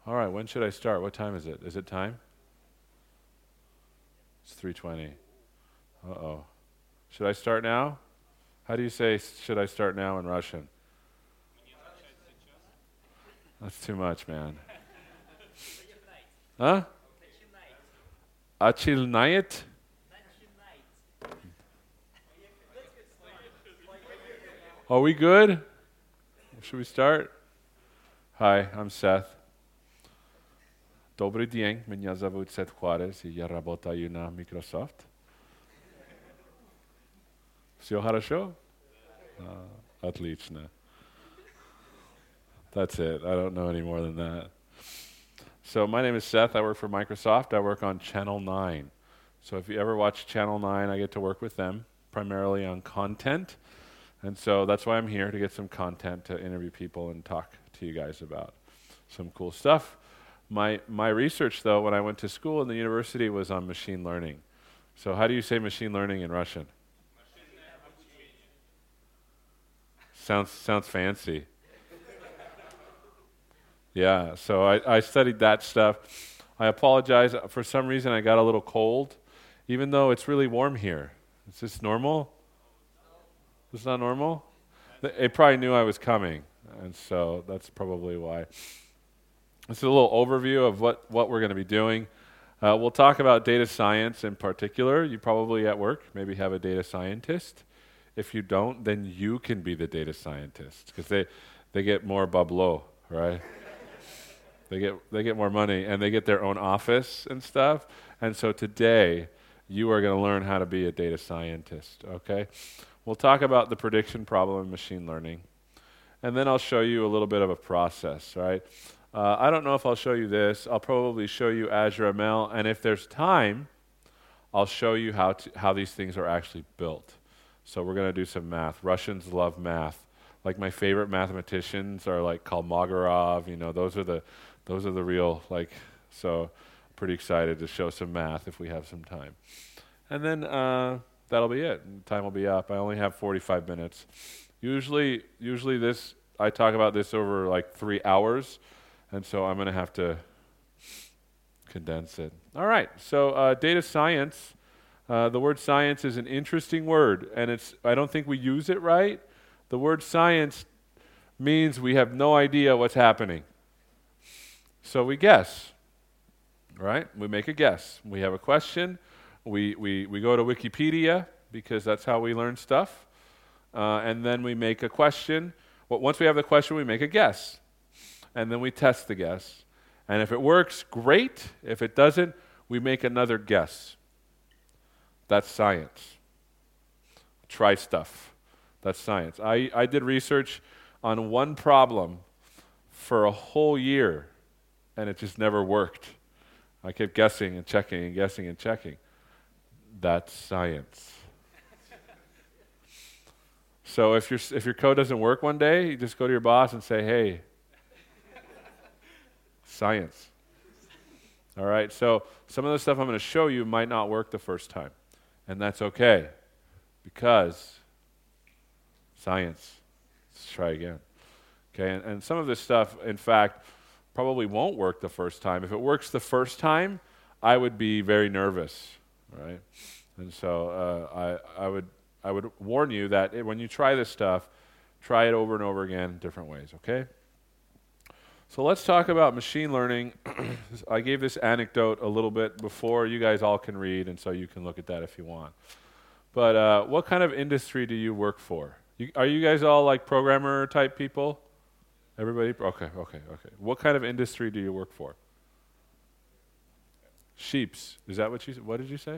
All right, when should I start? What time is it? Is it time? It's 3:20. Uh-oh. Should I start now? How do you say should I start now in Russian? That's too much, man. Huh? Achilnayet? Are we good? Should we start? Hi, I'm Seth. Добрый день, меня зовут Сет Хуарес, и я работаю на Microsoft. Все хорошо? Отлично. That's it. I don't know any more than that. So my name is Seth. I work for Microsoft. I work on Channel 9. So if you ever watch Channel 9, I get to work with them, primarily on content. And so that's why I'm here, to get some content to interview people and talk to you guys about some cool stuff. My research, though, when I went to school in the university, was on machine learning. So how do you say machine learning in Russian? Sounds fancy. Yeah, so I studied that stuff. I apologize. For some reason, I got a little cold, even though it's really warm here. Is this normal? It's not normal? It probably knew I was coming, and so that's probably why. This is a little overview of what we're going to be doing. We'll talk about data science in particular. You probably at work maybe have a data scientist. If you don't, then you can be the data scientist, because they get more bablo, right? They get more money, and they get their own office and stuff. And so today, you are going to learn how to be a data scientist, okay? We'll talk about the prediction problem in machine learning. And then I'll show you a little bit of a process, right? I don't know if I'll show you this. I'll probably show you Azure ML, and if there's time, I'll show you how these things are actually built. So we're going to do some math. Russians love math. Like, my favorite mathematicians are like Kolmogorov, those are the real, so pretty excited to show some math if we have some time. And then that'll be it. Time will be up. I only have 45 minutes. Usually I talk about this over like 3 hours, and so I'm going to have to condense it. All right, so data science, the word science is an interesting word, and I don't think we use it right. The word science means we have no idea what's happening. So we guess, right? We make a guess. We have a question. We go to Wikipedia, because that's how we learn stuff. And then we make a question. Well, once we have the question, we make a guess. And then we test the guess. And if it works, great. If it doesn't, we make another guess. That's science. Try stuff. That's science. I did research on one problem for a whole year, and it just never worked. I kept guessing and checking and guessing and checking. That's science. So if your code doesn't work one day, you just go to your boss and say, hey, science. All right, so some of the stuff I'm going to show you might not work the first time, and that's okay, because science. Let's try again. Okay, and some of this stuff, in fact, probably won't work the first time. If it works the first time, I would be very nervous, right? And so I would warn you that when you try this stuff, try it over and over again in different ways, okay? So let's talk about machine learning. I gave this anecdote a little bit before. You guys all can read, and so you can look at that if you want. But what kind of industry do you work for? Are you guys all like programmer type people? Everybody? Okay. What kind of industry do you work for? Sheeps. Is that what did you say?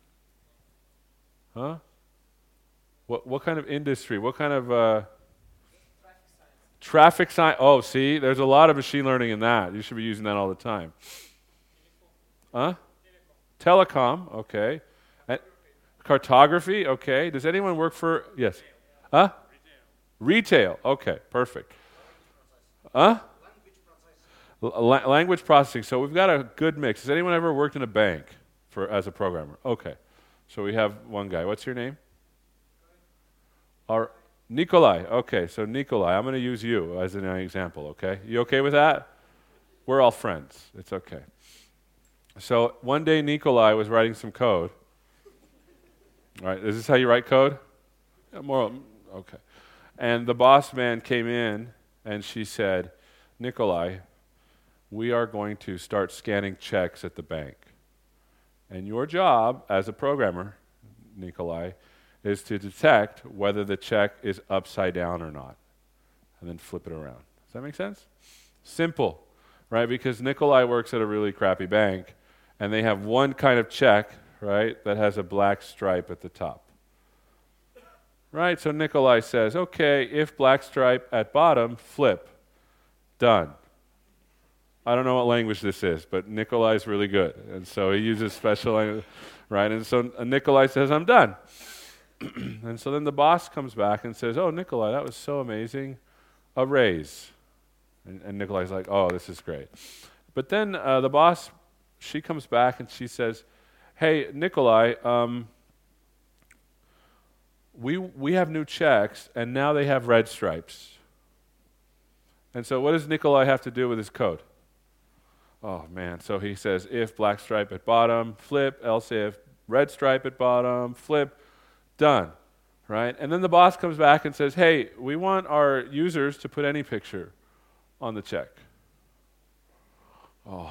Huh? What kind of industry? What kind of traffic science? Oh, see, there's a lot of machine learning in that. You should be using that all the time. Huh? Telecom. Okay. Cartography. Okay. Does anyone work for? Yes. Huh? Retail. Okay. Perfect. Huh? Language processing. So we've got a good mix. Has anyone ever worked in a bank as a programmer? Okay. So we have one guy. What's your name? Nikolai. Okay, so Nikolai, I'm going to use you as an example, okay? You okay with that? We're all friends. It's okay. So one day Nikolai was writing some code. All right, is this how you write code? Yeah, more, okay. And the boss man came in and she said, Nikolai, we are going to start scanning checks at the bank. And your job as a programmer, Nikolai, is to detect whether the check is upside down or not, and then flip it around. Does that make sense? Simple, right? Because Nikolai works at a really crappy bank, and they have one kind of check, right, that has a black stripe at the top. Right? So Nikolai says, okay, if black stripe at bottom, flip. Done. I don't know what language this is, but Nikolai's really good. And so he uses special language, right? And so Nikolai says, I'm done. And so then the boss comes back and says, oh, Nikolai, that was so amazing. A raise. And Nikolai's like, oh, this is great. But then the boss, she comes back and she says, hey, Nikolai, we have new checks, and now they have red stripes. And so what does Nikolai have to do with his code? Oh, man. So he says, if black stripe at bottom, flip, else if red stripe at bottom, flip, done. Right? And then the boss comes back and says, hey, we want our users to put any picture on the check. Oh.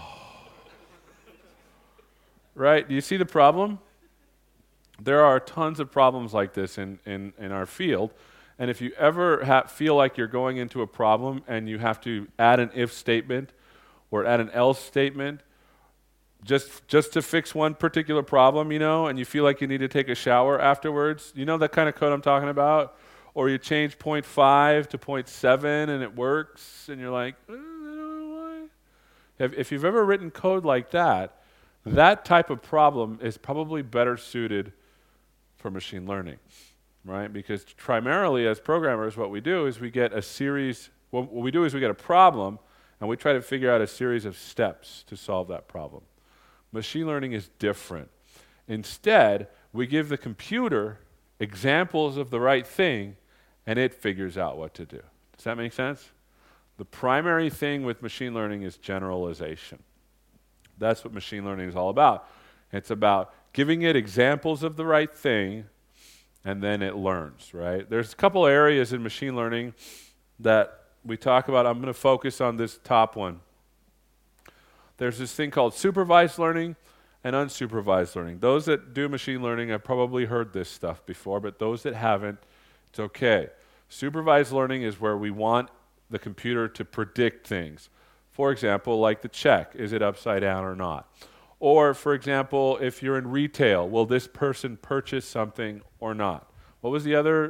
Right? Do you see the problem? There are tons of problems like this in our field. And if you ever feel like you're going into a problem and you have to add an if statement or add an else statement just to fix one particular problem, and you feel like you need to take a shower afterwards, you know that kind of code I'm talking about? Or you change 0.5 to 0.7 and it works, and you're like, I don't know why. If you've ever written code like that, that type of problem is probably better suited for machine learning, right? Because primarily as programmers, what we do is we get a series, what we do is we get a problem, and we try to figure out a series of steps to solve that problem. Machine learning is different. Instead, we give the computer examples of the right thing, and it figures out what to do. Does that make sense? The primary thing with machine learning is generalization. That's what machine learning is all about. It's about giving it examples of the right thing, and then it learns, right? There's a couple areas in machine learning that we talk about. I'm going to focus on this top one. There's this thing called supervised learning and unsupervised learning. Those that do machine learning have probably heard this stuff before, but those that haven't, it's okay. Supervised learning is where we want the computer to predict things. For example, like the check, is it upside down or not? Or, for example, if you're in retail, will this person purchase something or not? What was the other?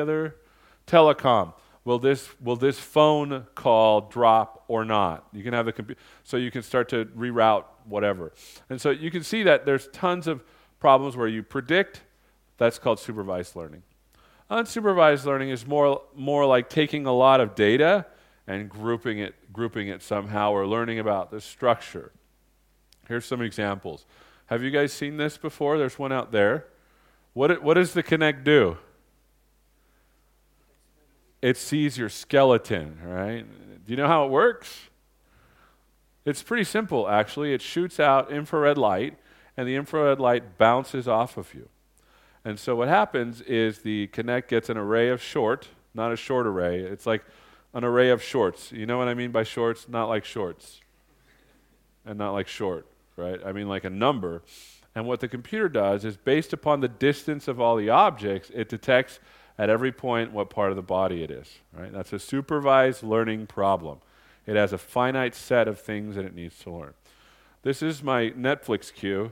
Telecom. Will this phone call drop or not? You can have the so you can start to reroute whatever. And so you can see that there's tons of problems where you predict. That's called supervised learning. Unsupervised learning is more like taking a lot of data and grouping it somehow, or learning about the structure. Here's some examples. Have you guys seen this before? There's one out there. What does the Kinect do? It sees your skeleton, right? Do you know how it works? It's pretty simple, actually. It shoots out infrared light, and the infrared light bounces off of you. And so what happens is the Kinect gets an array of short, not a short array. It's like an array of shorts. You know what I mean by shorts? Not like shorts. And not like short, right? I mean like a number. And what the computer does is, based upon the distance of all the objects, it detects at every point what part of the body it is, right? That's a supervised learning problem. It has a finite set of things that it needs to learn. This is my Netflix queue.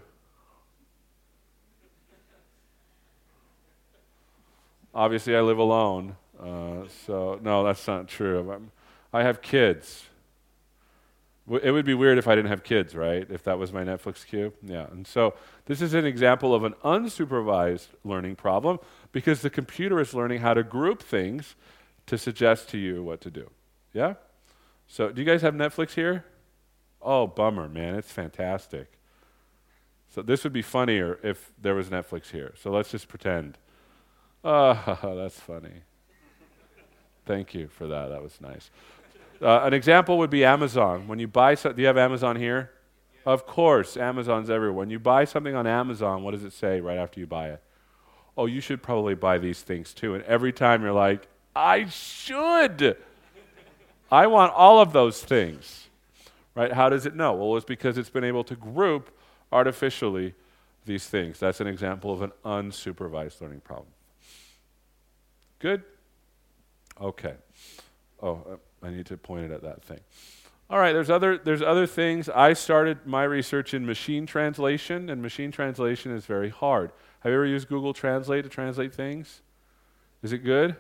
Obviously, I live alone, so no, that's not true. I have kids. It would be weird if I didn't have kids, right? If that was my Netflix queue. Yeah. And so this is an example of an unsupervised learning problem, because the computer is learning how to group things to suggest to you what to do. Yeah? So do you guys have Netflix here? Oh, bummer, man. It's fantastic. So this would be funnier if there was Netflix here. So let's just pretend. Oh, that's funny. Thank you for that. That was nice. An example would be Amazon. When you buy do you have Amazon here? Yeah. Of course, Amazon's everywhere. When you buy something on Amazon, what does it say right after you buy it? Oh, you should probably buy these things too. And every time you're like, I should. I want all of those things. Right? How does it know? Well, it's because it's been able to group artificially these things. That's an example of an unsupervised learning problem. Good? Okay. Oh, I need to point it at that thing. All right, there's other things. I started my research in machine translation, and machine translation is very hard. Have you ever used Google Translate to translate things? Is it good?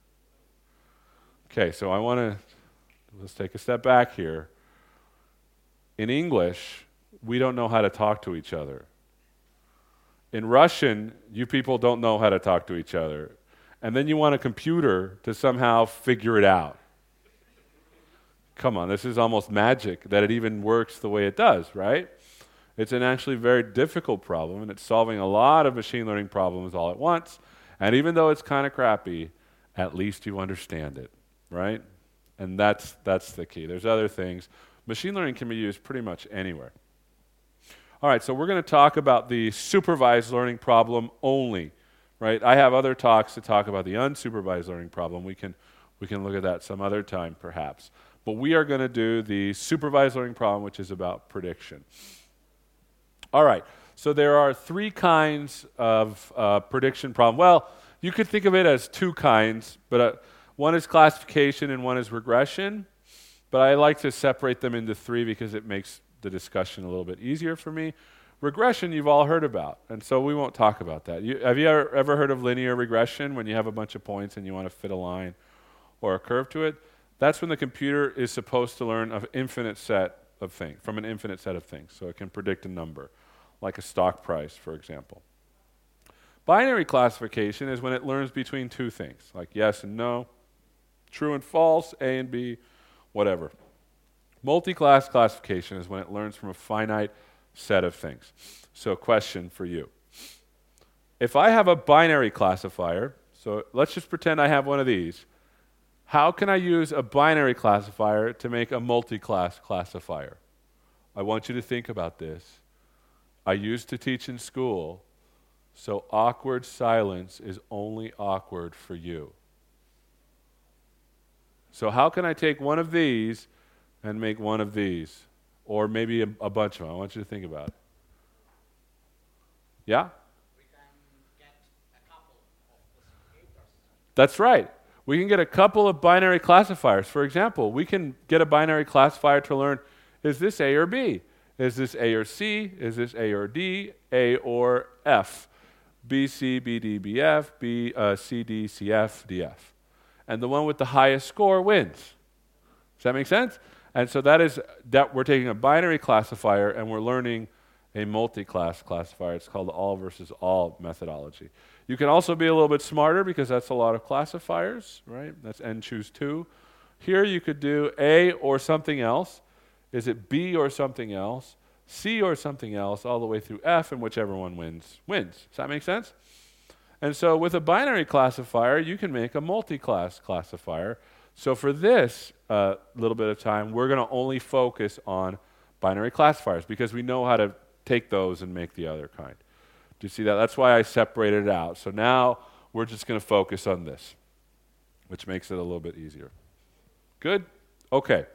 Okay, so let's take a step back here. In English, we don't know how to talk to each other. In Russian, you people don't know how to talk to each other. And then you want a computer to somehow figure it out. Come on, this is almost magic that it even works the way it does, right? It's an actually very difficult problem, and it's solving a lot of machine learning problems all at once. And even though it's kind of crappy, at least you understand it, right? And that's the key. There's other things. Machine learning can be used pretty much anywhere. All right, so we're going to talk about the supervised learning problem only, right? I have other talks to talk about the unsupervised learning problem. We can look at that some other time, perhaps. But we are going to do the supervised learning problem, which is about prediction. All right, so there are three kinds of prediction problem. Well, you could think of it as two kinds, but one is classification and one is regression. But I like to separate them into three because it makes the discussion a little bit easier for me. Regression you've all heard about, and so we won't talk about that. Have you ever heard of linear regression, when you have a bunch of points and you want to fit a line or a curve to it? That's when the computer is supposed to learn an infinite set of things, from an infinite set of things, so it can predict a number, like a stock price, for example. Binary classification is when it learns between two things, like yes and no, true and false, A and B, whatever. Multi-class classification is when it learns from a finite set of things. So question for you. If I have a binary classifier, so let's just pretend I have one of these, how can I use a binary classifier to make a multi-class classifier? I want you to think about this. I used to teach in school, so awkward silence is only awkward for you. So how can I take one of these and make one of these? Or maybe a bunch of them. I want you to think about it. Yeah? We can get a couple of classifiers. That's right. We can get a couple of binary classifiers. For example, we can get a binary classifier to learn, is this A or B? Is this A or C? Is this A or D? A or F? B, C, B, D, B, F, B, C, D, C, F, D, F. And the one with the highest score wins. Does that make sense? And so that we're taking a binary classifier and we're learning a multi-class classifier. It's called the all versus all methodology. You can also be a little bit smarter because that's a lot of classifiers, right? That's n choose 2. Here you could do A or something else. Is it B or something else? C or something else, all the way through F, and whichever one wins. Does that make sense? And so with a binary classifier, you can make a multi-class classifier. So for this little bit of time, we're going to only focus on binary classifiers because we know how to take those and make the other kind. Do you see that? That's why I separated it out. So now we're just going to focus on this, which makes it a little bit easier. Good? Okay.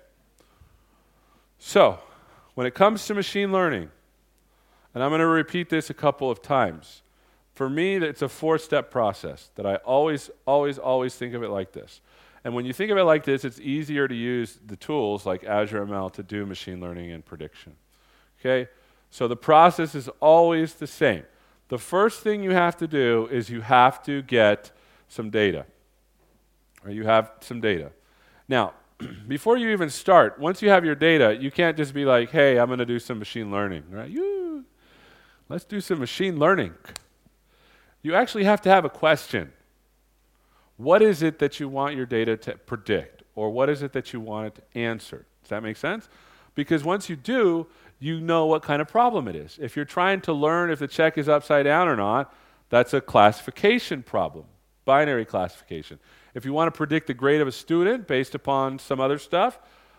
So when it comes to machine learning, and I'm going to repeat this a couple of times, for me, it's a 4-step process that I always think of it like this. And when you think of it like this, it's easier to use the tools like Azure ML to do machine learning and prediction. Okay? So the process is always the same. The first thing you have to do is you have to get some data. Or you have some data. Now, before you even start, once you have your data, you can't just be like, hey, I'm going to do some machine learning. Right? Let's do some machine learning. You actually have to have a question. What is it that you want your data to predict? Or what is it that you want it to answer? Does that make sense? Because once you do, you know what kind of problem it is. If you're trying to learn if the check is upside down or not, that's a classification problem, binary classification. If you want to predict the grade of a student based upon some other stuff,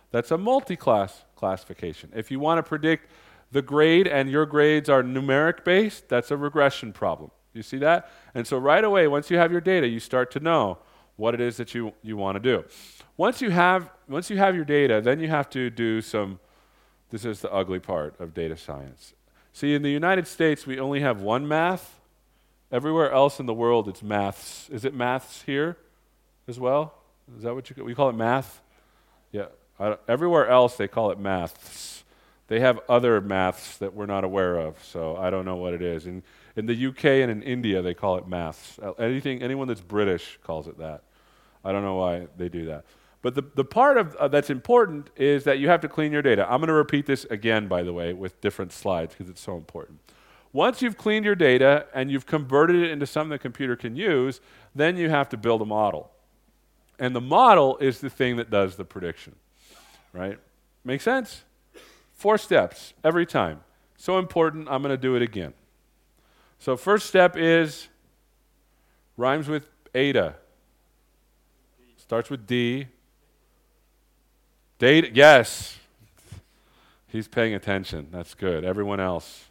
That's a multi-class classification. If you want to predict the grade and your grades are numeric based, that's a regression problem. You see that? And so right away, once you have your data, you start to know what it is that you want to do. Once you have your data, then you have to do some, this is the ugly part of data science. See, in the United States, we only have one math. Everywhere else in the world, it's maths. Is it maths here as well? Is that what we call it, math? Yeah. Everywhere else, they call it maths. They have other maths that we're not aware of, so I don't know what it is. In the UK and in India, they call it maths. Anyone that's British calls it that. I don't know why they do that. But the part of that's important is that you have to clean your data. I'm going to repeat this again, by the way, with different slides because it's so important. Once you've cleaned your data and you've converted it into something the computer can use, then you have to build a model. And the model is the thing that does the prediction. Right? Make sense? 4 steps every time. So important, I'm going to do it again. So first step is, rhymes with Ada. Starts with D. Data, yes. He's paying attention. That's good. Everyone else.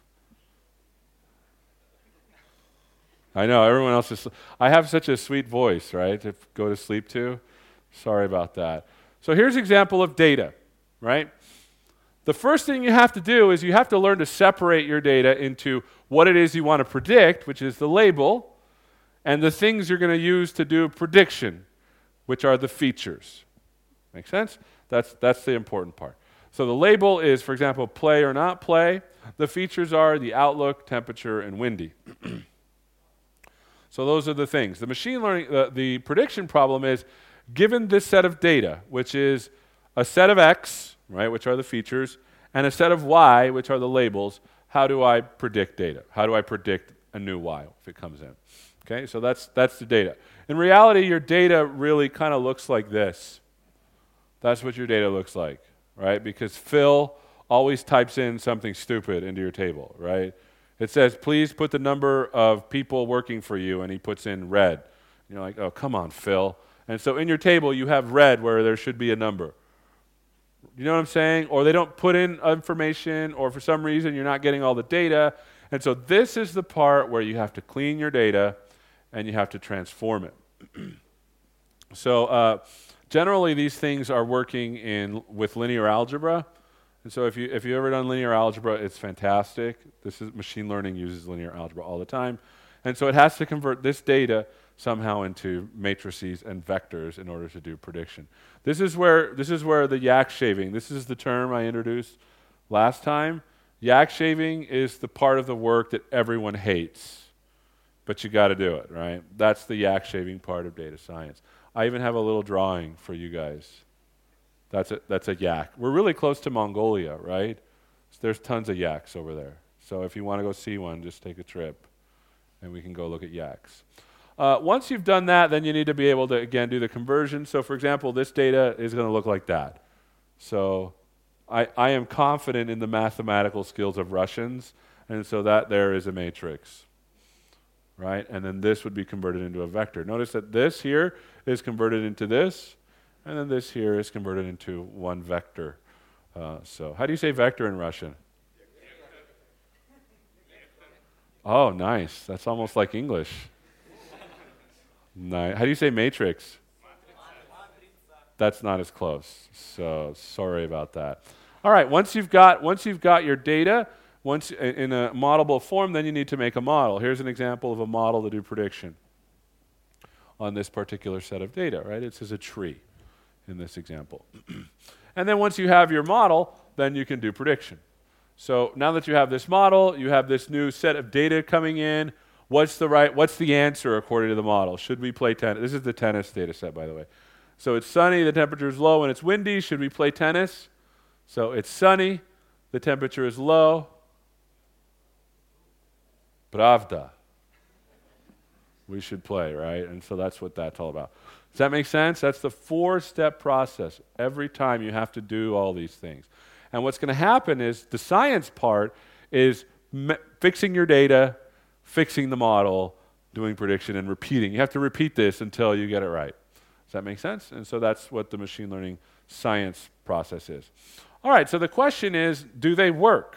I know, everyone else is. I have such a sweet voice, right, to go to sleep to. Sorry about that. So here's an example of data, right? The first thing you have to do is you have to learn to separate your data into what it is you want to predict, which is the label, and the things you're going to use to do a prediction, which are the features. Make sense? That's the important part. So the label is, for example, play or not play. The features are the outlook, temperature, and windy. So those are the things. The machine learning, the prediction problem is, given this set of data, which is a set of X, right, which are the features, and a set of Y, which are the labels, how do I predict data? How do I predict a new Y if it comes in? Okay, so that's the data. In reality, your data really kind of looks like this. That's what your data looks like, right? Because Phil always types in something stupid into your table, right? It says, please put the number of people working for you, and he puts in red. And you're like, oh, come on, Phil. And so in your table, you have red where there should be a number. You know what I'm saying? Or they don't put in information, or for some reason you're not getting all the data. And so this is the part where you have to clean your data and you have to transform it. So generally these things are working with linear algebra. And so if you've ever done linear algebra, it's fantastic. Machine learning uses linear algebra all the time. And so it has to convert this data somehow into matrices and vectors in order to do prediction. This is where the yak shaving, this is the term I introduced last time. Yak shaving is the part of the work that everyone hates, but you got to do it, right? That's the yak shaving part of data science. I even have a little drawing for you guys. That's a yak. We're really close to Mongolia, right? So there's tons of yaks over there. So if you want to go see one, just take a trip, and we can go look at yaks. Once you've done that, then you need to be able to, again, do the conversion. So for example, this data is going to look like that. So I am confident in the mathematical skills of Russians, and so that there is a matrix, right? And then this would be converted into a vector. Notice that this here is converted into this, and then this here is converted into one vector. So how do you say vector in Russian? Oh, nice. That's almost like English. Nice. How do you say matrix? That's not as close. So sorry about that. All right. Once you've got your data, once in a modelable form, then you need to make a model. Here's an example of a model to do prediction on this particular set of data. Right? It's as a tree in this example. And then once you have your model, then you can do prediction. So now that you have this model, you have this new set of data coming in. What's the answer according to the model? Should we play tennis? This is the tennis data set, by the way. So it's sunny, the temperature is low, and it's windy. Should we play tennis? So it's sunny, the temperature is low. Pravda. We should play, right? And so that's what that's all about. Does that make sense? That's the 4-step process. Every time you have to do all these things. And what's going to happen is the science part is fixing your data, fixing the model, doing prediction, and repeating. You have to repeat this until you get it right. Does that make sense? And so that's what the machine learning science process is. All right, so the question is, do they work?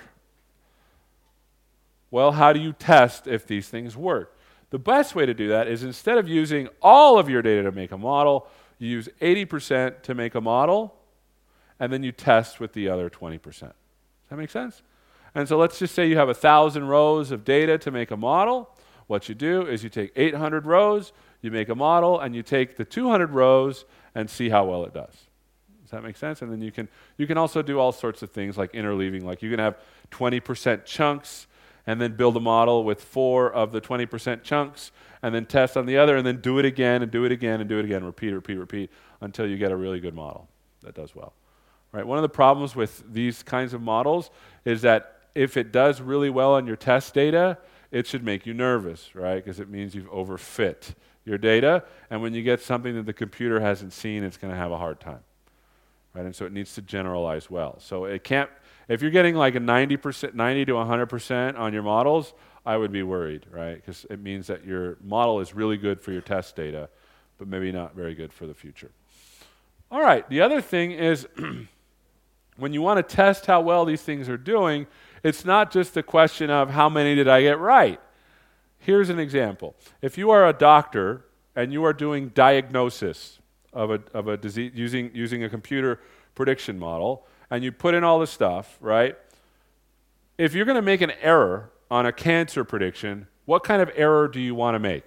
Well, how do you test if these things work? The best way to do that is instead of using all of your data to make a model, you use 80% to make a model, and then you test with the other 20%. Does that make sense? And so let's just say you have 1,000 rows of data to make a model. What you do is you take 800 rows, you make a model, and you take the 200 rows and see how well it does. Does that make sense? And then you can also do all sorts of things like interleaving. Like you can have 20% chunks and then build a model with 4 of the 20% chunks and then test on the other and then do it again and do it again and do it again, repeat until you get a really good model that does well. Right? One of the problems with these kinds of models is that if it does really well on your test data, it should make you nervous, right? Because it means you've overfit your data, and when you get something that the computer hasn't seen, it's going to have a hard time, right? And so it needs to generalize well. So it can't. If you're getting like a 90%, 90 to 100% on your models, I would be worried, right? Because it means that your model is really good for your test data, but maybe not very good for the future. All right. The other thing is, when you want to test how well these things are doing, it's not just a question of how many did I get right. Here's an example. If you are a doctor and you are doing diagnosis of a disease using a computer prediction model, and you put in all the stuff, right? If you're going to make an error on a cancer prediction, what kind of error do you want to make?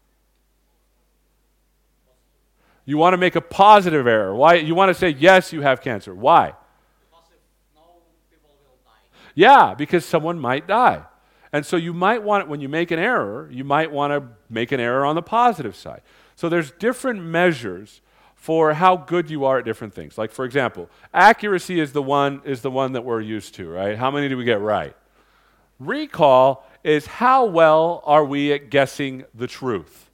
You want to make a positive error. Why? You want to say, yes, you have cancer. Why? Yeah, because someone might die. And so you might want, when you make an error, you might want to make an error on the positive side. So there's different measures for how good you are at different things. Like, for example, accuracy is the one that we're used to, right? How many do we get right? Recall is how well are we at guessing the truth?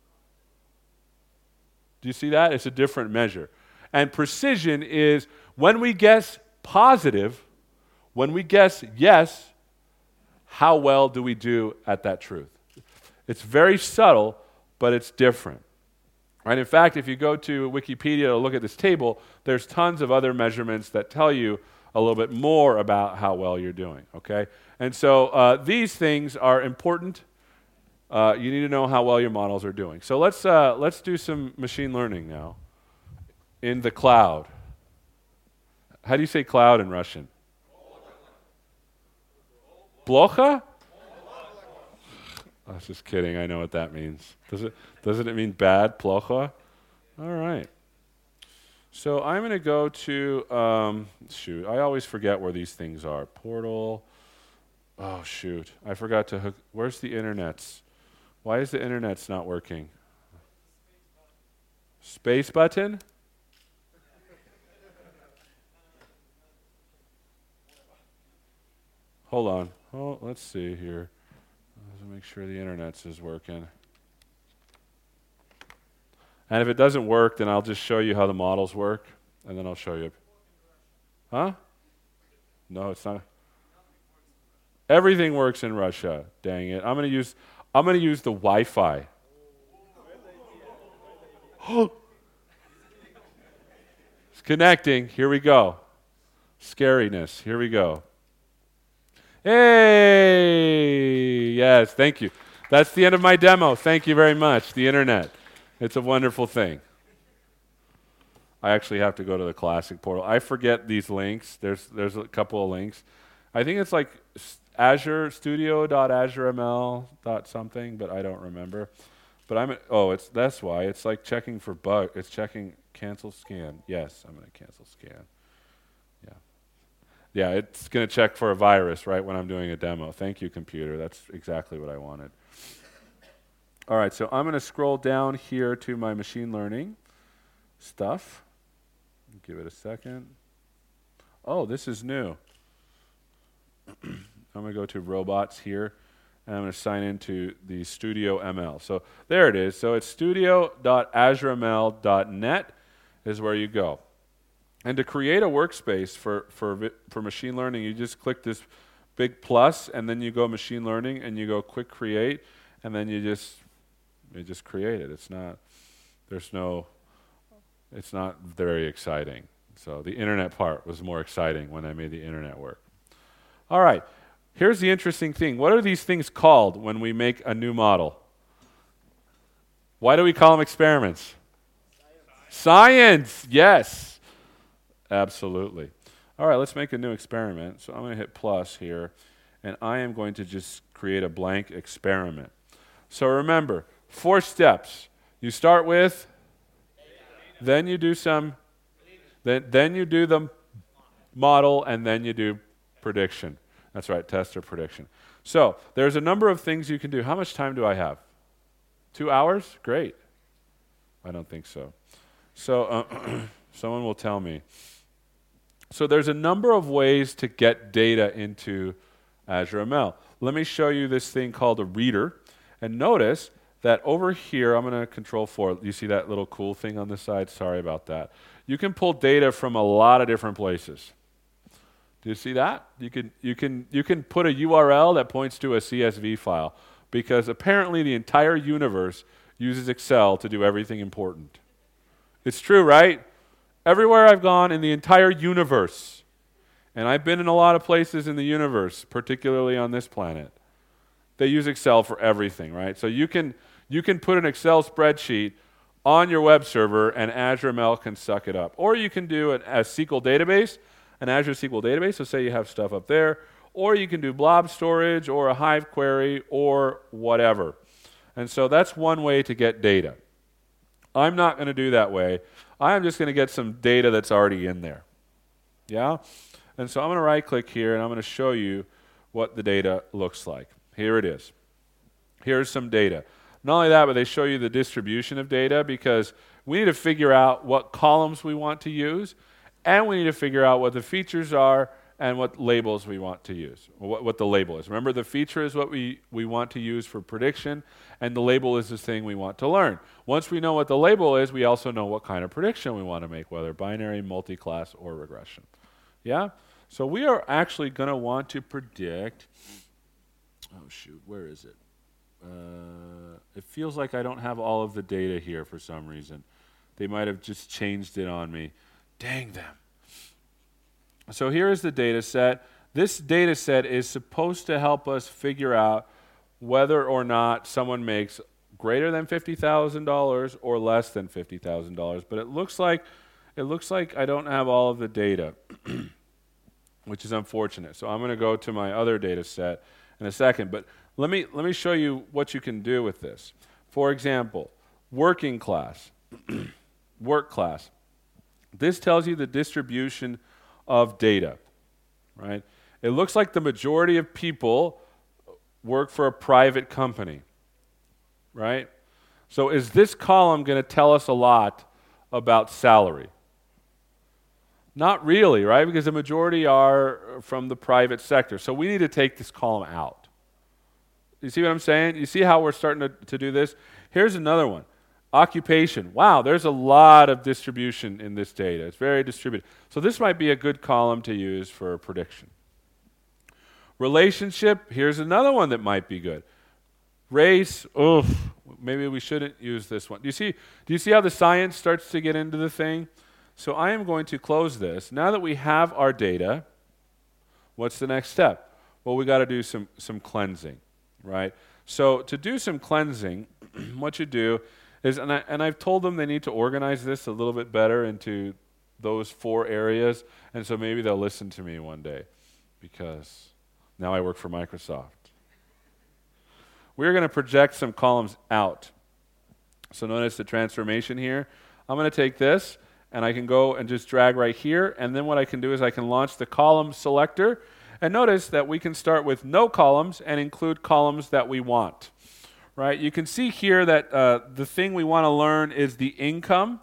Do you see that? It's a different measure. And precision is when we guess positive, when we guess yes, how well do we do at that truth? It's very subtle, but it's different. Right? In fact, if you go to Wikipedia to look at this table, there's tons of other measurements that tell you a little bit more about how well you're doing. Okay? And so these things are important. You need to know how well your models are doing. So let's do some machine learning now in the cloud. How do you say cloud in Russian? Blocha? I was just kidding. I know what that means. Doesn't it mean bad? Plocha? All right. So I'm going to go to, shoot, I always forget where these things are. Portal. Oh, shoot. I forgot to hook. Where's the internets? Why is the internet's not working? Space button? Hold on. Oh, let's see here. Let's make sure the internet's is working. And if it doesn't work, then I'll just show you how the models work, and then I'll show you. Huh? No, it's not. Everything works in Russia. Dang it! I'm gonna use the Wi-Fi. It's connecting. Here we go. Scariness. Here we go. Hey! Yes, thank you. That's the end of my demo. Thank you very much. The internet. It's a wonderful thing. I actually have to go to the Classic portal. I forget these links. There's a couple of links. I think it's like Azure Studio.AzureML. something, but I don't remember. But that's why. It's like checking for bug. It's checking cancel scan. Yes, I'm going to cancel scan. Yeah, it's going to check for a virus, right, when I'm doing a demo. Thank you, computer. That's exactly what I wanted. All right, so I'm going to scroll down here to my machine learning stuff. Give it a second. Oh, this is new. I'm going to go to robots here, and I'm going to sign into the Studio ML. So there it is. So it's studio.azureml.net is where you go. And to create a workspace for machine learning, you just click this big plus, and then you go machine learning, and you go quick create, and then you just create it. It's not very exciting. So the internet part was more exciting when I made the internet work. All right, here's the interesting thing. What are these things called when we make a new model? Why do we call them experiments? Science, yes. Absolutely. All right, let's make a new experiment. So I'm going to hit plus here, and I am going to just create a blank experiment. So remember, 4 steps. You start with, then you do some, then you do the model, and then you do prediction. That's right, test or prediction. So there's a number of things you can do. How much time do I have? 2 hours? Great. I don't think so. So someone will tell me. So there's a number of ways to get data into Azure ML. Let me show you this thing called a reader. And notice that over here, I'm going to control 4. You see that little cool thing on the side? Sorry about that. You can pull data from a lot of different places. Do you see that? You can put a URL that points to a CSV file, because apparently the entire universe uses Excel to do everything important. It's true, right? Everywhere I've gone in the entire universe, and I've been in a lot of places in the universe, particularly on this planet, they use Excel for everything, right? So you can put an Excel spreadsheet on your web server, and Azure ML can suck it up. Or you can do a SQL database, an Azure SQL database, so say you have stuff up there, or you can do blob storage or a Hive query or whatever. And so that's one way to get data. I'm not going to do that way. I'm just going to get some data that's already in there. Yeah? And so I'm going to right-click here, and I'm going to show you what the data looks like. Here it is. Here's some data. Not only that, but they show you the distribution of data, because we need to figure out what columns we want to use, and we need to figure out what the features are and what labels we want to use, what the label is. Remember, the feature is what we want to use for prediction, and the label is the thing we want to learn. Once we know what the label is, we also know what kind of prediction we want to make, whether binary, multi-class, or regression. Yeah? So we are actually going to want to predict... Oh, shoot, where is it? It feels like I don't have all of the data here for some reason. They might have just changed it on me. Dang them. So here is the data set. This data set is supposed to help us figure out whether or not someone makes greater than $50,000 or less than $50,000. But it looks like I don't have all of the data, which is unfortunate. So I'm going to go to my other data set in a second. But let me show you what you can do with this. For example, working class, work class. This tells you the distribution of data, right? It looks like the majority of people work for a private company, right? So is this column going to tell us a lot about salary? Not really, right? Because the majority are from the private sector. So we need to take this column out. You see what I'm saying? You see how we're starting to do this? Here's another one. Occupation. Wow, there's a lot of distribution in this data. It's very distributed. So this might be a good column to use for prediction. Relationship. Here's another one that might be good. Race. Maybe we shouldn't use this one. Do you see how the science starts to get into the thing? So I am going to close this. Now that we have our data, what's the next step? Well, we got to do some cleansing, right? So to do some cleansing, what you do is, and I've told them they need to organize this a little bit better into those 4 areas, and so maybe they'll listen to me one day, because now I work for Microsoft. We're going to project some columns out. So notice the transformation here. I'm going to take this, and I can go and just drag right here, and then what I can do is I can launch the column selector, and notice that we can start with no columns and include columns that we want. Right? You can see here that the thing we want to learn is the income.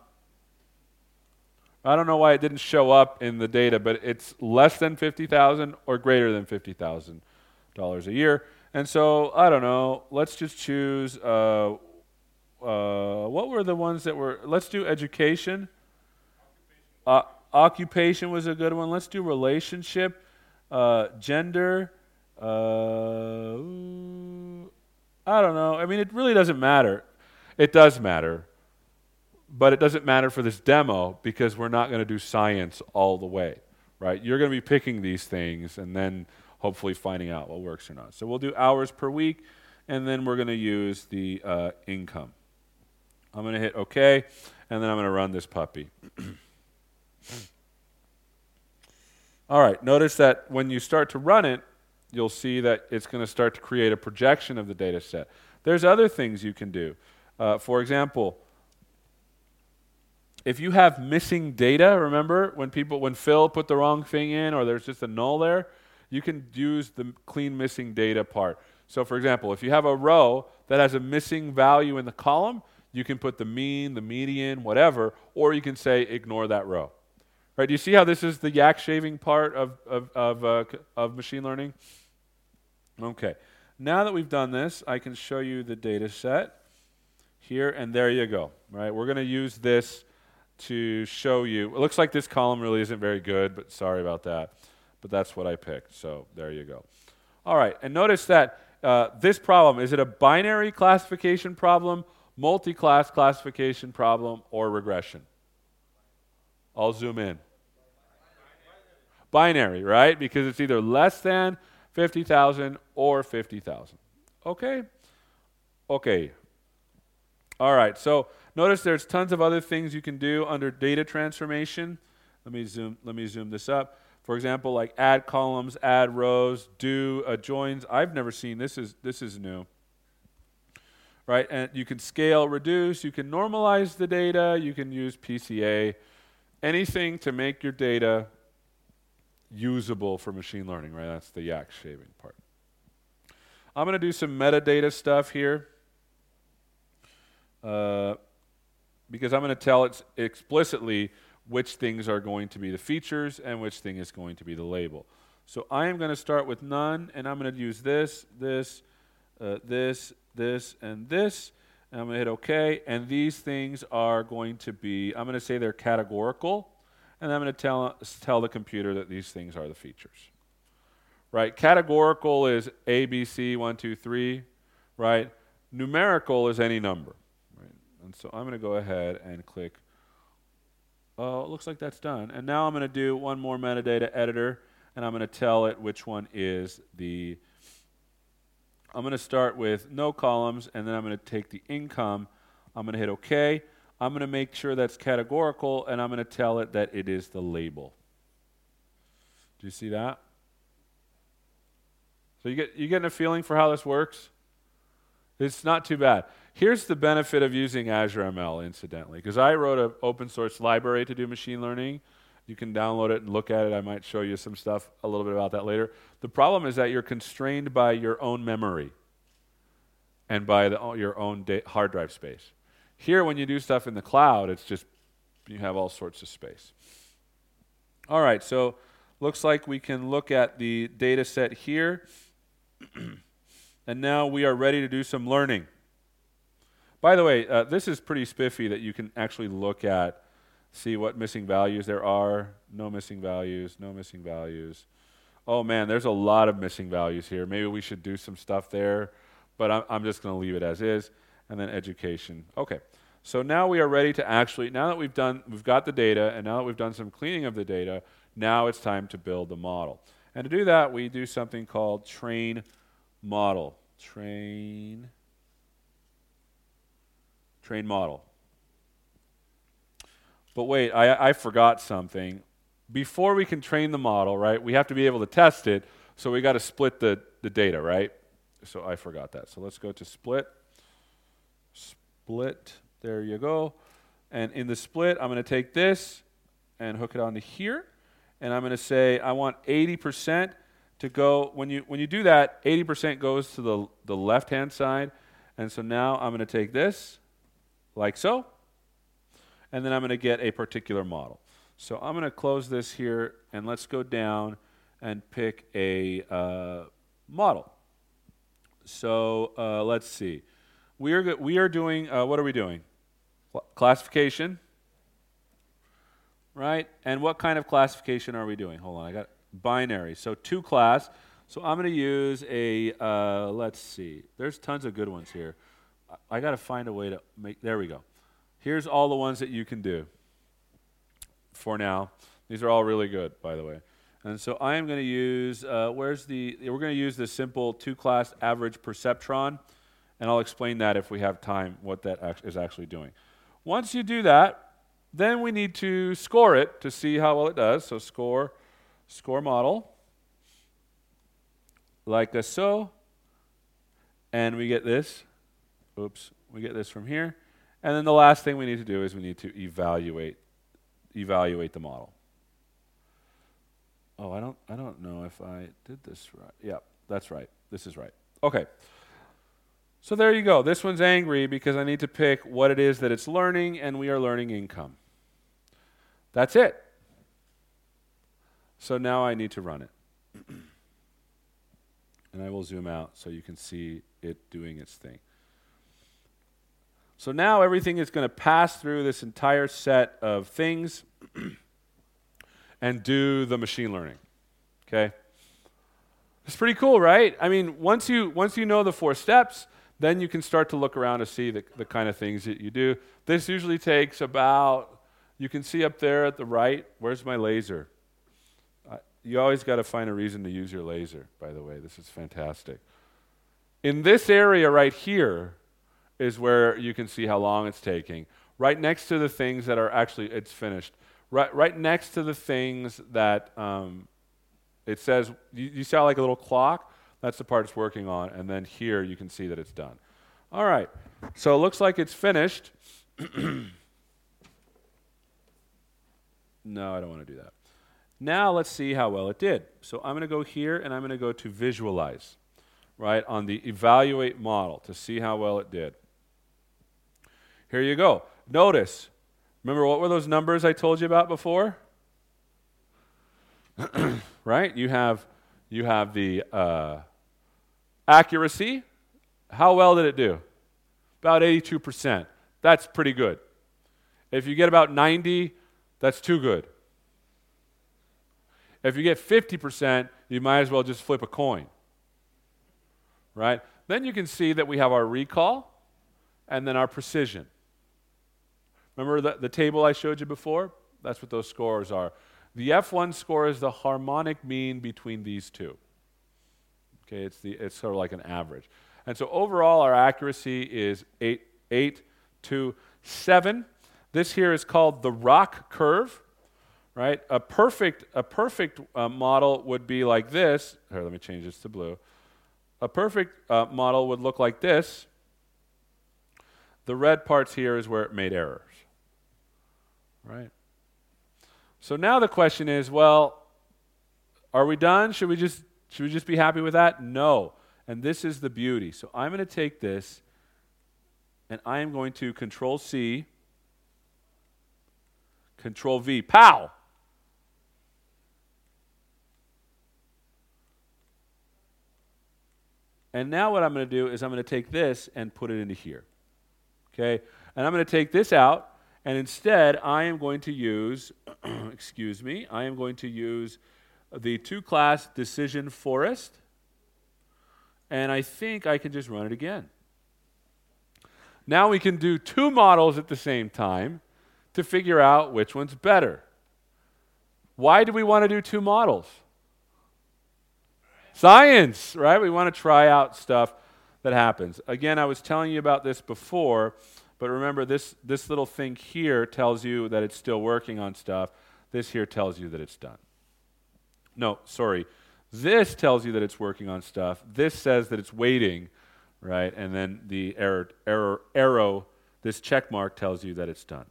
I don't know why it didn't show up in the data, but it's less than $50,000 or greater than $50,000 a year. And so, I don't know, let's just choose, what were the ones that were, let's do education. Occupation was a good one. Let's do relationship, gender, I don't know. I mean, it really doesn't matter. It does matter. but it doesn't matter for this demo because we're not going to do science all the way, right? You're going to be picking these things and then hopefully finding out what works or not. So we'll do hours per week, and then we're going to use the income. I'm going to hit OK, and then I'm going to run this puppy. All right, notice that when you start to run it, you'll see that it's going to start to create a projection of the data set. There's other things you can do. For example, if you have missing data, remember when Phil put the wrong thing in or there's just a null there, you can use the clean missing data part. So for example, if you have a row that has a missing value in the column, you can put the mean, the median, whatever, or you can say ignore that row. Right? Do you see how this is the yak shaving part of machine learning? Okay. Now that we've done this, I can show you the data set here, and there you go. Right? We're going to use this to show you. It looks like this column really isn't very good, but sorry about that. But that's what I picked, so there you go. All right, and notice that this problem, is it a binary classification problem, multi-class classification problem, or regression? I'll zoom in. Binary, right? Because it's either less than 50,000 or 50,000. Okay? Okay. All right, so notice there's tons of other things you can do under data transformation. Let me zoom this up. For example, like add columns, add rows, do joins. I've never seen this is new. Right? And you can scale, reduce, you can normalize the data, you can use PCA, anything to make your data usable for machine learning, right? That's the yak shaving part. I'm going to do some metadata stuff here. Because I'm going to tell it explicitly which things are going to be the features and which thing is going to be the label. So I am going to start with none, and I'm going to use this, this, this, and this. And I'm going to hit OK, and these things are going to be, I'm going to say they're categorical, and I'm going to tell the computer that these things are the features. Right? Categorical is A, B, C, 1, 2, 3. Right? Numerical is any number. And so I'm going to go ahead and click, oh, it looks like that's done. And now I'm going to do one more metadata editor, and I'm going to tell it which one is the, I'm going to start with no columns, and then I'm going to take the income. I'm going to hit OK. I'm going to make sure that's categorical, and I'm going to tell it that it is the label. Do you see that? So you're getting a feeling for how this works? It's not too bad. Here's the benefit of using Azure ML, incidentally, because I wrote an open source library to do machine learning. You can download it and look at it. I might show you some stuff, a little bit about that later. The problem is that you're constrained by your own memory and by your own hard drive space. Here, when you do stuff in the cloud, it's just, you have all sorts of space. All right, so looks like we can look at the data set here. And now we are ready to do some learning. By the way, this is pretty spiffy that you can actually look at, see what missing values there are. No missing values, no missing values. Oh man, there's a lot of missing values here. Maybe we should do some stuff there, but I'm just going to leave it as is. And then education. Okay, so now we are ready to actually, now that we've got the data, and now that we've done some cleaning of the data, now it's time to build the model. And to do that, we do something called train model. Train model. But wait, I forgot something. Before we can train the model, right, we have to be able to test it, so we got to split the data, right? So I forgot that. So let's go to split. Split, there you go. And in the split, I'm going to take this and hook it onto here. And I'm going to say I want 80% to go, when you do that, 80% goes to the left-hand side. And so now I'm going to take this, like so, and then I'm going to get a particular model. So I'm going to close this here, and let's go down and pick a model. So let's see. We are doing, what are we doing? Classification, right? And what kind of classification are we doing? Hold on, I got binary. So 2 class. So I'm going to use a, let's see. There's tons of good ones here. I got to find a way to make, there we go. Here's all the ones that you can do for now. These are all really good, by the way. And so I am going to use, we're going to use the simple two-class average perceptron, and I'll explain that if we have time, what that is actually doing. Once you do that, then we need to score it to see how well it does. So score model, like so, and we get this. Oops, we get this from here. And then the last thing we need to do is we need to evaluate the model. Oh, I don't know if I did this right. Yeah, that's right. This is right. Okay. So there you go. This one's angry because I need to pick what it is that it's learning, and we are learning income. That's it. So now I need to run it. And I will zoom out so you can see it doing its thing. So now everything is going to pass through this entire set of things and do the machine learning. Okay? It's pretty cool, right? I mean, once you know the 4 steps, then you can start to look around to see the kind of things that you do. This usually takes about, you can see up there at the right, where's my laser? You always got to find a reason to use your laser, by the way. This is fantastic. In this area right here is where you can see how long it's taking. Right next to the things that are actually, it's finished. Right next to the things that it says, you saw like a little clock? That's the part it's working on. And then here you can see that it's done. All right. So it looks like it's finished. No, I don't want to do that. Now let's see how well it did. So I'm going to go here and I'm going to go to visualize, right, on the evaluate model to see how well it did. Here you go. Notice, remember what were those numbers I told you about before? Right? You have the accuracy. How well did it do? About 82%. That's pretty good. If you get about 90, that's too good. If you get 50%, you might as well just flip a coin. Right? Then you can see that we have our recall and then our precision. Remember the table I showed you before? That's what those scores are. The F1 score is the harmonic mean between these two. Okay, it's sort of like an average. And so overall, our accuracy is 8 to 7. This here is called the ROC curve, right? A perfect model would be like this. Here, let me change this to blue. A perfect model would look like this. The red parts here is where it made errors, right? So now the question is, well, are we done? Should we just be happy with that? No. And this is the beauty. So I'm going to take this and I am going to Control C, Control V. Pow! And now what I'm going to do is I'm going to take this and put it into here. Okay? And I'm going to take this out, and instead I am going to use, I am going to use the 2-class decision forest, and I think I can just run it again. Now we can do 2 models at the same time to figure out which one's better. Why do we want to do 2 models? Science, right? We want to try out stuff that happens. Again, I was telling you about this before, but remember this little thing here tells you that it's still working on stuff. This here tells you that it's done. No, sorry. This tells you that it's working on stuff. This says that it's waiting, right? And then the arrow, this check mark tells you that it's done.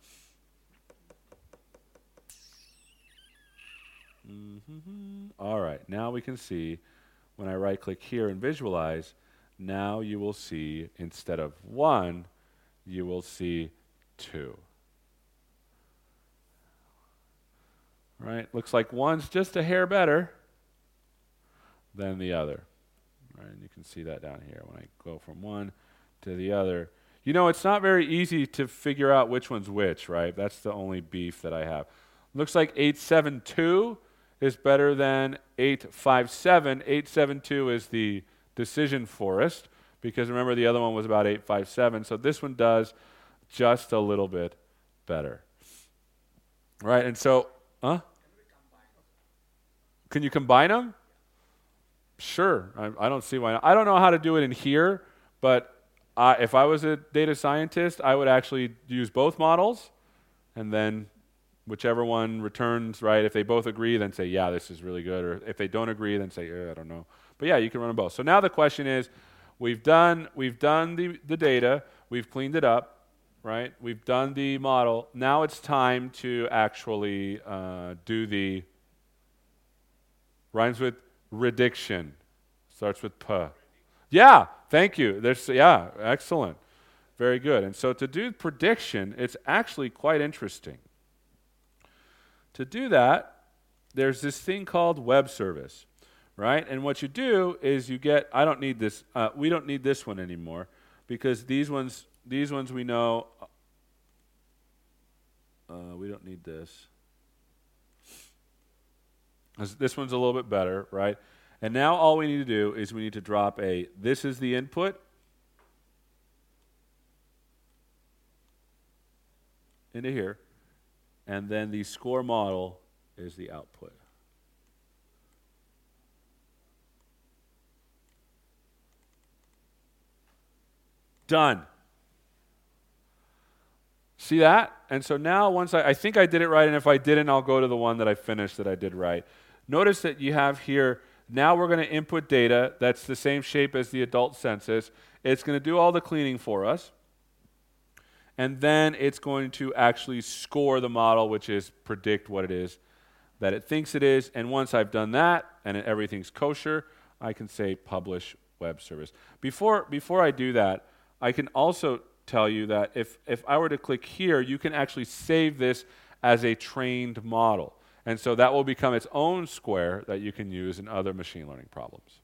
All right, now we can see when I right-click here and visualize, now you will see, instead of 1, you will see 2. Right? Looks like one's just a hair better than the other. Right? And you can see that down here when I go from one to the other. You know, it's not very easy to figure out which one's which, right? That's the only beef that I have. Looks like 872 is better than 857. 872 is the decision forest, because remember the other one was about 857. So this one does just a little bit better. Right, and so, can you combine them? Sure, I don't see why not. I don't know how to do it in here, but if I was a data scientist, I would actually use both models, and then whichever one returns, right, if they both agree, then say, yeah, this is really good, or if they don't agree, then say, I don't know. But yeah, you can run them both. So now the question is, we've done the data, we've cleaned it up, right? We've done the model. Now it's time to actually do the, rhymes with prediction, starts with P. Yeah, thank you. Yeah, excellent. Very good. And so to do prediction, it's actually quite interesting. To do that, there's this thing called web service, right? And what you do is you get, I don't need this, we don't need this one anymore, because these ones we know, we don't need this. This one's a little bit better, right? And now all we need to do is we need to drop this is the input into here, and then the score model is the output. Done. See that? And so now once I think I did it right, and if I didn't, I'll go to the one that I finished that I did right. Notice that you have here, now we're going to input data that's the same shape as the adult census. It's going to do all the cleaning for us. And then it's going to actually score the model, which is predict what it is that it thinks it is. And once I've done that and everything's kosher, I can say publish web service. Before I do that, I can also tell you that if I were to click here, you can actually save this as a trained model. And so that will become its own square that you can use in other machine learning problems.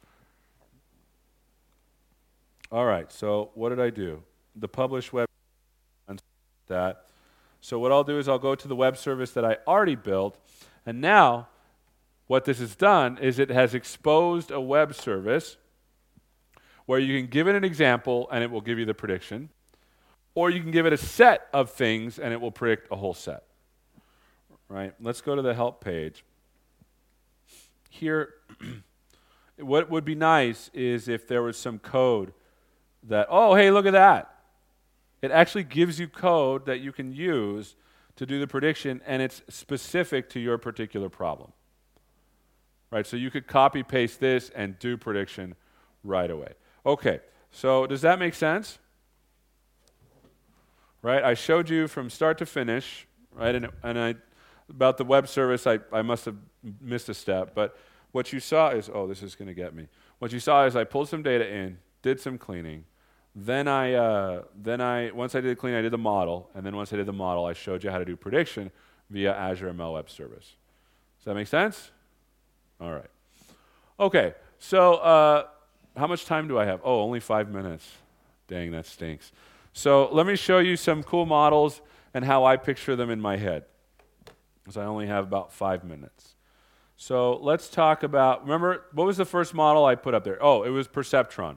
All right, so what did I do? The publish web that. So what I'll do is I'll go to the web service that I already built, and now what this has done is it has exposed a web service where you can give it an example and it will give you the prediction, or you can give it a set of things and it will predict a whole set. Right? Let's go to the help page. Here, what would be nice is if there was some code that, oh, hey, look at that. It actually gives you code that you can use to do the prediction, and it's specific to your particular problem. Right? So you could copy paste this and do prediction right away. Okay, so does that make sense? Right? I showed you from start to finish, right? And about the web service, I must have missed a step, but what you saw is, oh, this is going to get me. What you saw is I pulled some data in, did some cleaning, then once I did the cleaning, I did the model, and then once I did the model, I showed you how to do prediction via Azure ML Web Service. Does that make sense? All right. Okay, so how much time do I have? Oh, only 5 minutes. Dang, that stinks. So let me show you some cool models and how I picture them in my head, because I only have about 5 minutes. So let's talk about, remember, what was the first model I put up there? Oh, it was Perceptron.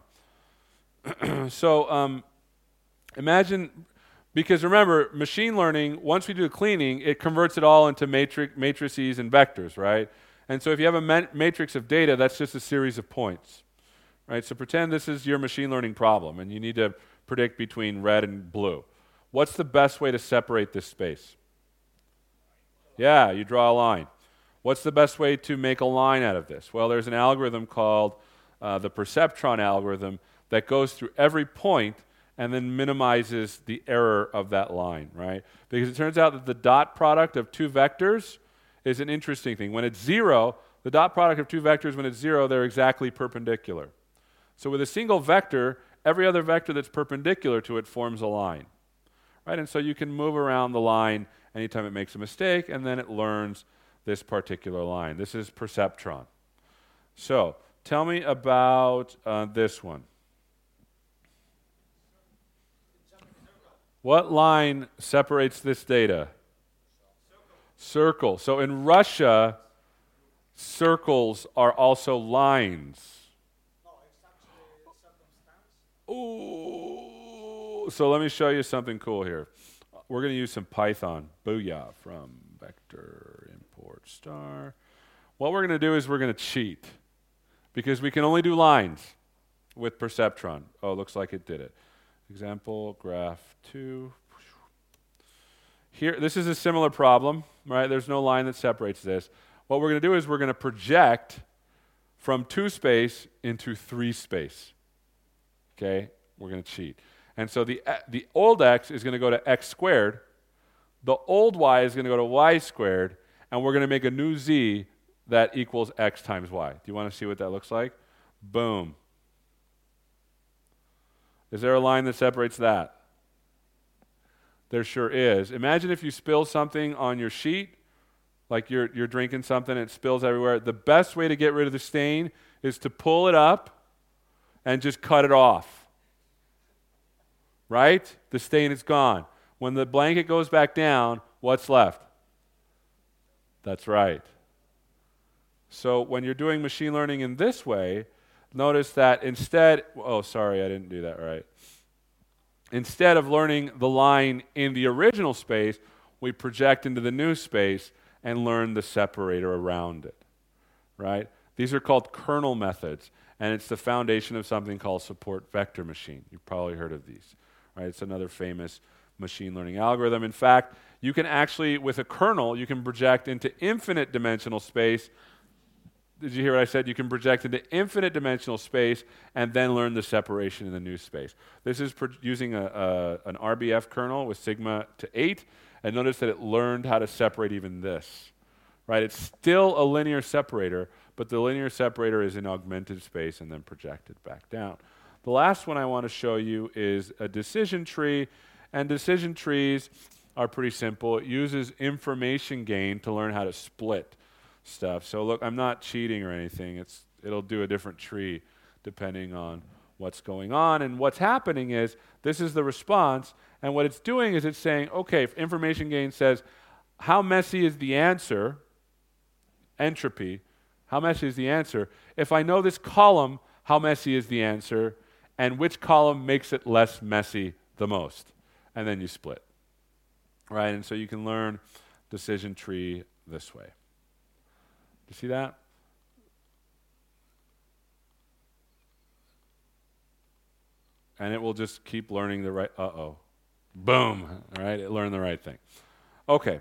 So imagine, because remember, machine learning, once we do the cleaning, it converts it all into matrices and vectors, right? And so if you have a matrix of data, that's just a series of points, right? So pretend this is your machine learning problem, and you need to predict between red and blue. What's the best way to separate this space? Yeah, you draw a line. What's the best way to make a line out of this? Well, there's an algorithm called the Perceptron algorithm that goes through every point and then minimizes the error of that line, right? Because it turns out that the dot product of two vectors is an interesting thing. When it's 0, the dot product of two vectors, when it's 0, they're exactly perpendicular. So with a single vector, every other vector that's perpendicular to it forms a line, right? And so you can move around the line anytime it makes a mistake, and then it learns this particular line. This is Perceptron. So tell me about this one. What line separates this data? Circle. So in Russia, circles are also lines. No, it's actually circumstance. Ooh. So let me show you something cool here. we're going to use some Python. Booyah from vector import star. What we're going to do is we're going to cheat because we can only do lines with Perceptron. Oh, looks like it did it. Example, graph 2. Here, this is a similar problem, right? There's no line that separates this. What we're going to do is we're going to project from 2 space into 3 space. Okay? We're going to cheat. And so the old x is going to go to x squared. The old y is going to go to y squared. And we're going to make a new z that equals x times y. Do you want to see what that looks like? Boom. Is there a line that separates that? There sure is. Imagine if you spill something on your sheet, like you're drinking something and it spills everywhere. The best way to get rid of the stain is to pull it up and just cut it off. Right? The stain is gone. When the blanket goes back down, what's left? That's right. So when you're doing machine learning in this way, notice that instead, oh, sorry, I didn't do that right. Instead of learning the line in the original space, we project into the new space and learn the separator around it, right? These are called kernel methods, and it's the foundation of something called support vector machine. You've probably heard of these, right? It's another famous machine learning algorithm. In fact, you can actually, with a kernel, you can project into infinite dimensional space. Did you hear what I said? You can project into infinite dimensional space and then learn the separation in the new space. This is using an RBF kernel with sigma to 8, and notice that it learned how to separate even this. Right? It's still a linear separator, but the linear separator is in augmented space and then projected back down. The last one I want to show you is a decision tree, and decision trees are pretty simple. It uses information gain to learn how to split stuff. So look, I'm not cheating or anything. It'll do a different tree depending on what's going on. And what's happening is this is the response, and what it's doing is it's saying, okay, if information gain says, how messy is the answer? Entropy. How messy is the answer? If I know this column, how messy is the answer? And which column makes it less messy the most? And then you split. Right? And so you can learn decision tree this way. You see that? And it will just keep learning the right, boom, all right? It learned the right thing. Okay.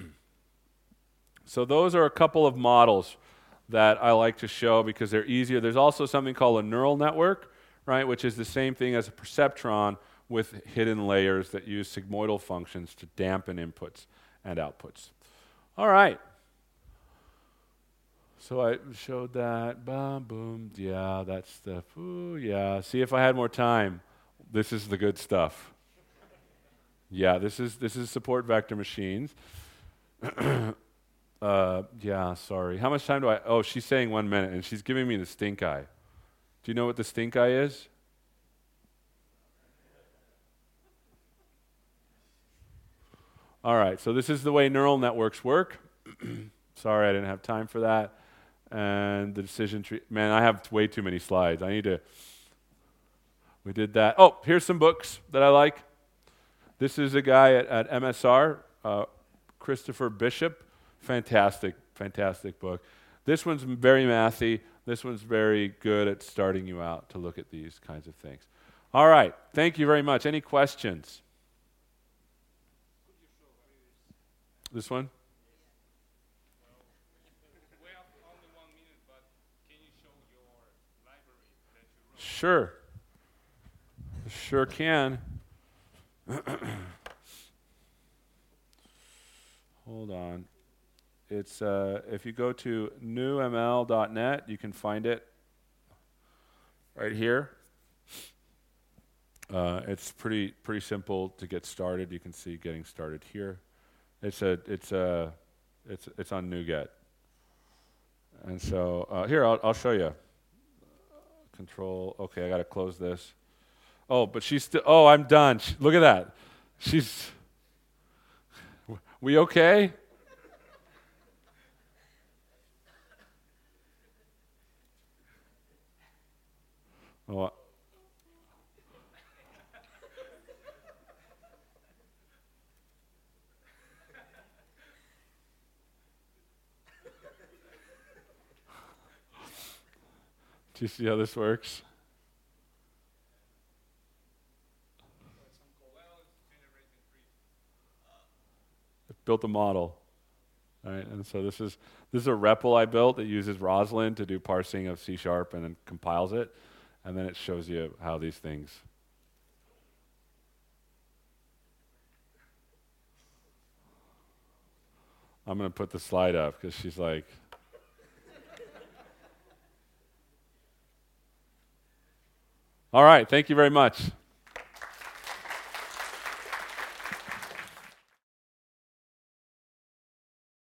So those are a couple of models that I like to show because they're easier. There's also something called a neural network, right, which is the same thing as a perceptron with hidden layers that use sigmoidal functions to dampen inputs and outputs. All right. So I showed that, boom, boom, yeah, that's stuff, ooh, yeah. See, if I had more time, this is the good stuff. Yeah, this is support vector machines. Yeah, sorry. How much time do I, oh, she's saying 1 minute, and she's giving me the stink eye. Do you know what the stink eye is? All right, so this is the way neural networks work. Sorry, I didn't have time for that. And the decision tree. Man, I have way too many slides. We did that. Oh, here's some books that I like. This is a guy at MSR, Christopher Bishop. Fantastic book. This one's very mathy. This one's very good at starting you out to look at these kinds of things. All right. Thank you very much. Any questions? This one? Sure. Sure can. Hold on. It's if you go to newml.net, you can find it right here. It's pretty simple to get started. You can see getting started here. It's on NuGet. And so here I'll show you. Control. Okay, I got to close this. Oh, but she's still. Oh, I'm done. Look at that. She's. We okay? Oh. Do you see how this works? Built a model. All right, and so this is a REPL I built that uses Roslyn to do parsing of C# and then compiles it, and then it shows you how these things. I'm going to put the slide up because she's like. All right, thank you very much.